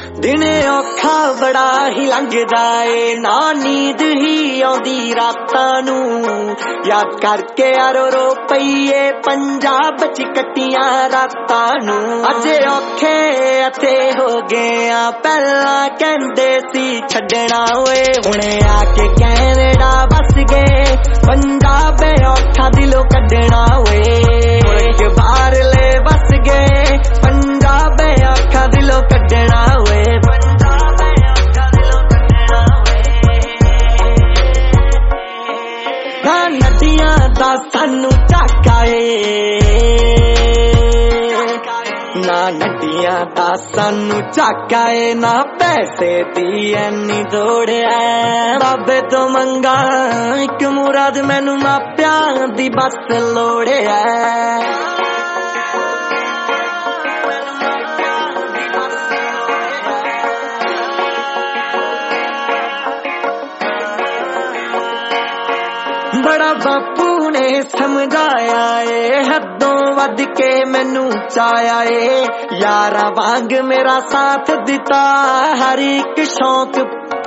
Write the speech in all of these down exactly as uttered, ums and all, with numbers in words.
दिने औखा बड़ा ही लंघदा ए ना नींद ही आउंदी रातां नू याद करके यारो रो पईए पंजाब च कट्टियां रातां नू अज औखे अथे हो गए आ पहला कहंदे सी छड्डना ओए हुणे आके कैनेडा बस गए पंजाब औखा दिलों कड्डना ओए मुल्क बाहर ले बस गए पंजाब औखा दिलों कड्डना ओए पंजाब औखा दिलों कड्डना ओए ना नदियां दा सानू झाका ए ना नदियां दा सानू झाका ए ना पैसे दी एनी दौड़ है बाबे तो मंगा एक मुराद मैनू मापियां दी बस लोड़ है बड़ा बापू ने समझाया ए हदों वध के मैनू चाया ए यारा वांग मेरा साथ दिता हर एक शौक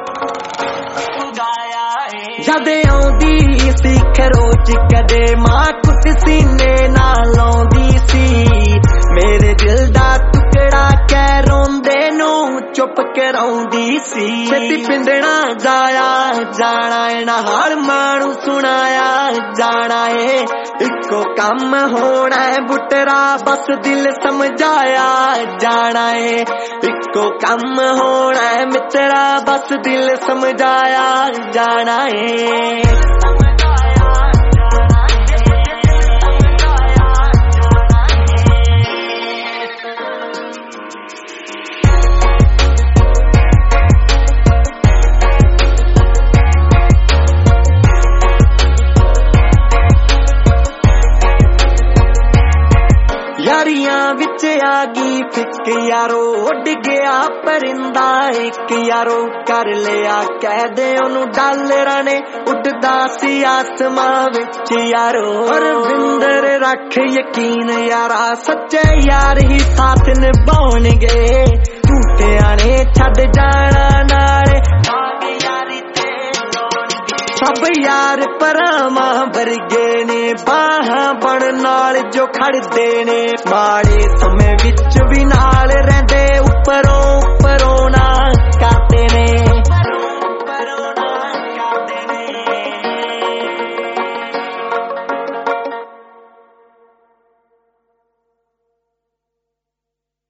जद आउंदी सी खरोच कदे मां कुट सीने नाल आउंदी सी मेरे दिल दा टुकड़ा कै रोंदे नू चुप कराउंदी सी छेती पिंडना जाया जाना ए ना हर मानू सुनाया जाना ए इको कम होना है बुटरा बस दिल समझाया जाना है इको कम होना है मित्रा बस दिल समझाया जाना है यारियां विच आगी फिक यारो उड़ गया परिंदा एक यारो कर लिया कह दे ओनू डालरा ने उड़दा सी आसमां विच यारो रविंदर रख यकीन यारा सच्चे यार ही साथ निभाउणगे झूठियां ने छड्ड जाना नाले सब यार परावां वर्गे ने बाहां बण नाल जो खड़दे ने माड़े समय विच